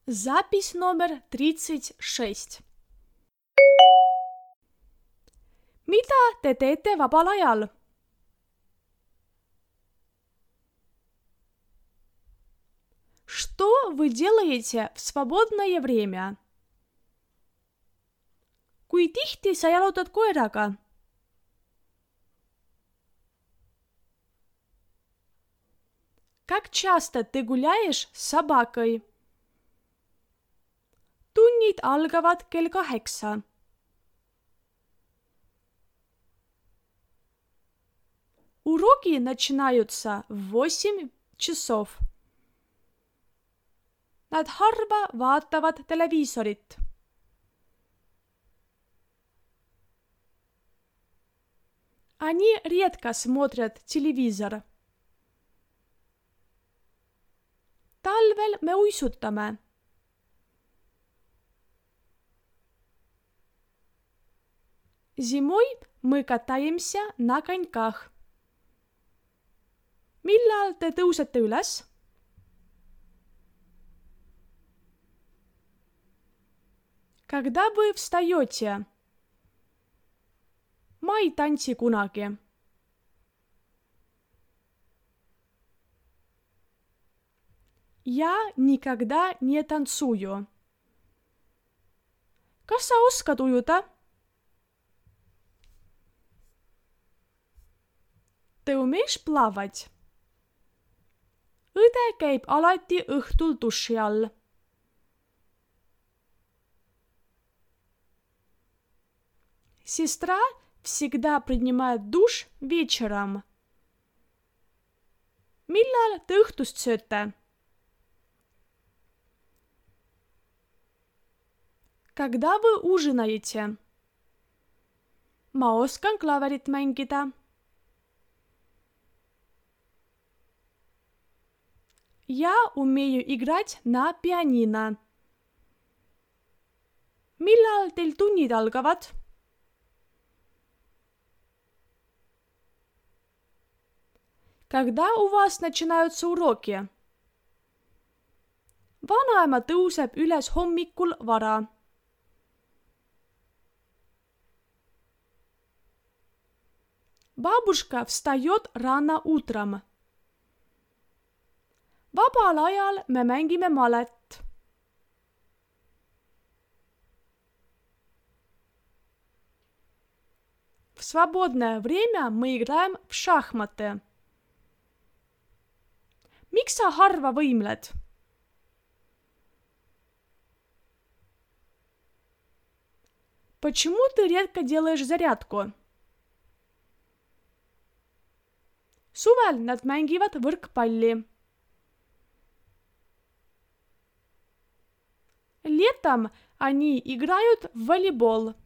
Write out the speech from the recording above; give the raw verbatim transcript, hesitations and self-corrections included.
Запись номер тридцать шесть. Mida te teete vabal ajal? Что вы делаете в свободное время? Kui tihti sa jalutad koeraga? Как часто ты гуляешь с собакой? Tunnid algavad kell kaheksa. Уроки начинаются в восемь часов. Nad harva vaatavad televiisorit. Они редко смотрят телевизор. Talvel me uisutame. Зимой мы катаемся на коньках. Millal te tõusete üles? Когда вы встаете? Ma ei tantsi kunagi. Я никогда не танцую. Kas sa oskad ujuda? Ты умеешь плавать? Õde käib alati õhtul duši all. Сестра всегда принимает душ вечером. Millal te õhtust sööte? Когда вы ужинаете? Ma oskan klaverit mängida. Я умею играть на пианино. Millal teil tunnid algavad? Когда у вас начинаются уроки? Vanaema tõuseb üles hommikul vara. Бабушка встает рано утром. Vabal ajal me mängime malet. В свободное время мы играем в шахматы. Miks sa harva võimled? Почему ты редко делаешь зарядку? Suvel nad mängivad võrkpalli. Летом они играют в волейбол.